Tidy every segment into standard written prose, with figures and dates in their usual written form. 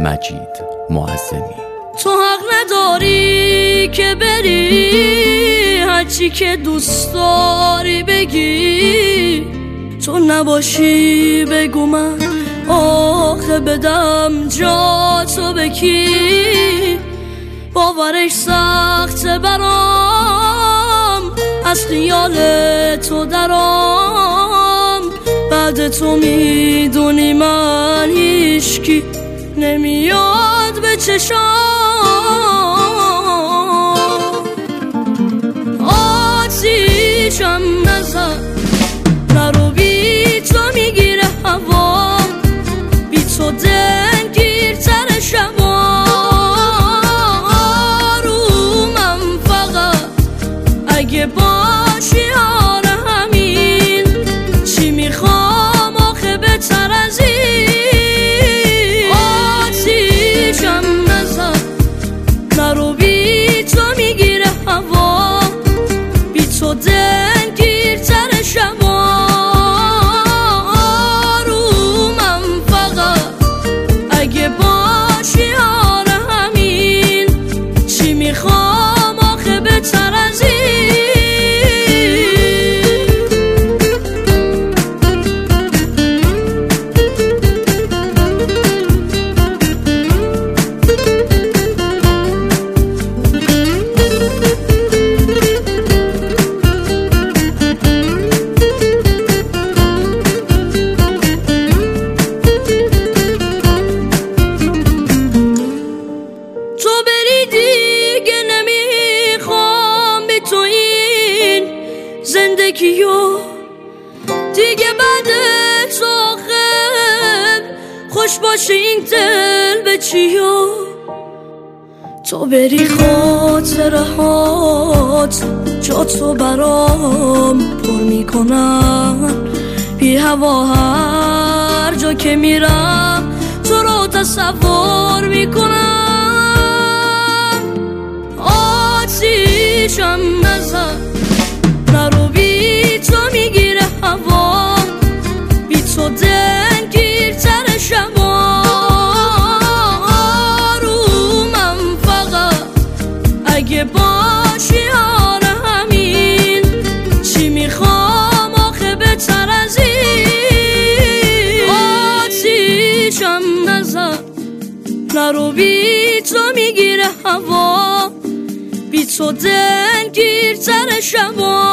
مجید معظمی. تو حق نداری که بری هرچی که دوست داری بگی، تو نباشی بگو من آخه بدم جا تو بکی. باورش سخته برام از خیال تو درام، بعد تو میدونی من هیچکی نمیاد به چشام. آتیشم نزن نرو، بی تو میگیره هوا، بی تو دلگیرتر شبا. آرومم فقط اگه باشی آره همین، چی میخوام آخه بهتر از این. آتیشم نزن نرو، بی تو میگیره هوا، بی تو دلگیرتر شبا. آرومم فقط اگه باشی آره همین، چی میخوام آخه بهتر از این. تو بری دیگه نمیخوام بی تو این زندگیو، دیگه بعد تو آخر خوش باشه این دل به چیو. تو بری خاطرهات جا تو برام پر میکنن، بی هوا هر جا که میرم تو رو تصور میکنم. آتیشم نزن نرو، بی تو میگیره هوا، بی تو دلگیرتر شبا. آرومم فقط اگه باشی آره همین، چی میخوام آخه بهتر از این. آتیشم نزن نرو، بی تو میگیره هوا، بی تو دلگیرتر شبا.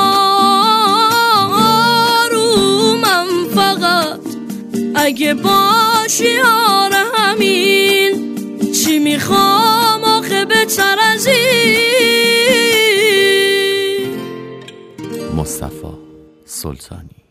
آرومم فقط اگه باشی آره همین، چی میخوام آخه بهتر از این. مصطفی سلطانی.